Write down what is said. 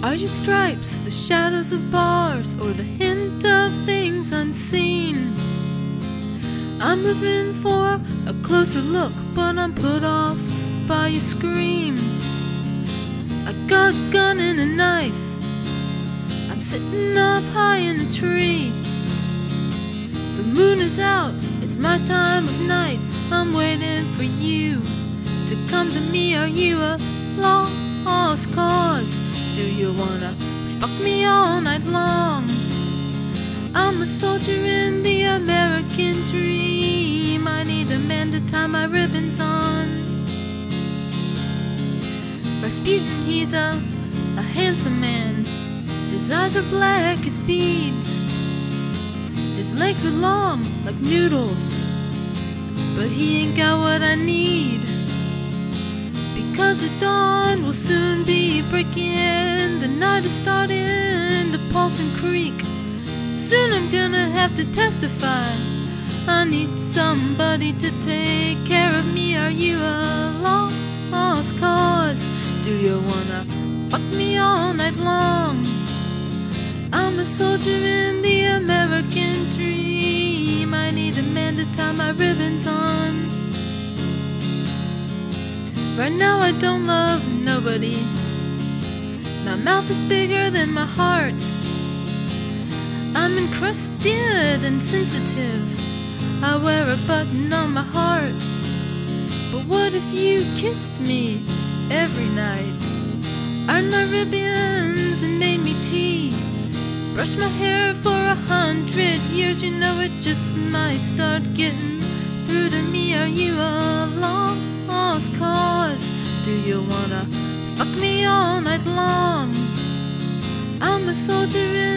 Are your stripes the shadows of bars, or the hint of things unseen? I'm moving for a closer look, but I'm put off by your scream. I got a gun and a knife, I'm sitting up high in a tree. The moon is out, it's my time of night, I'm waiting for you to come to me. Are you a lost cause? Do you wanna fuck me all night long? I'm a soldier in the American dream, I need a man to tie my ribbons on. Rasputin, he's a handsome man, his eyes are black as beads, his legs are long like noodles, but he ain't got what I need. Because the dawn will soon be breaking, the night is starting to pulse and creak. Soon I'm gonna have to testify, I need somebody to take care of me. Are you a lost cause? Do you wanna fuck me all night long? I'm a soldier in the American dream, I need a man to tie my ribbons on. Right now I don't love nobody, my mouth is bigger than my heart. I'm encrusted and sensitive, I wear a button on my heart. But what if you kissed me every night, ironed my ribbons and made me tea, brushed my hair for 100 years? You know it just might start getting through to me. Are you a lost cause? Do you wanna fuck me all night long? I'm a soldier in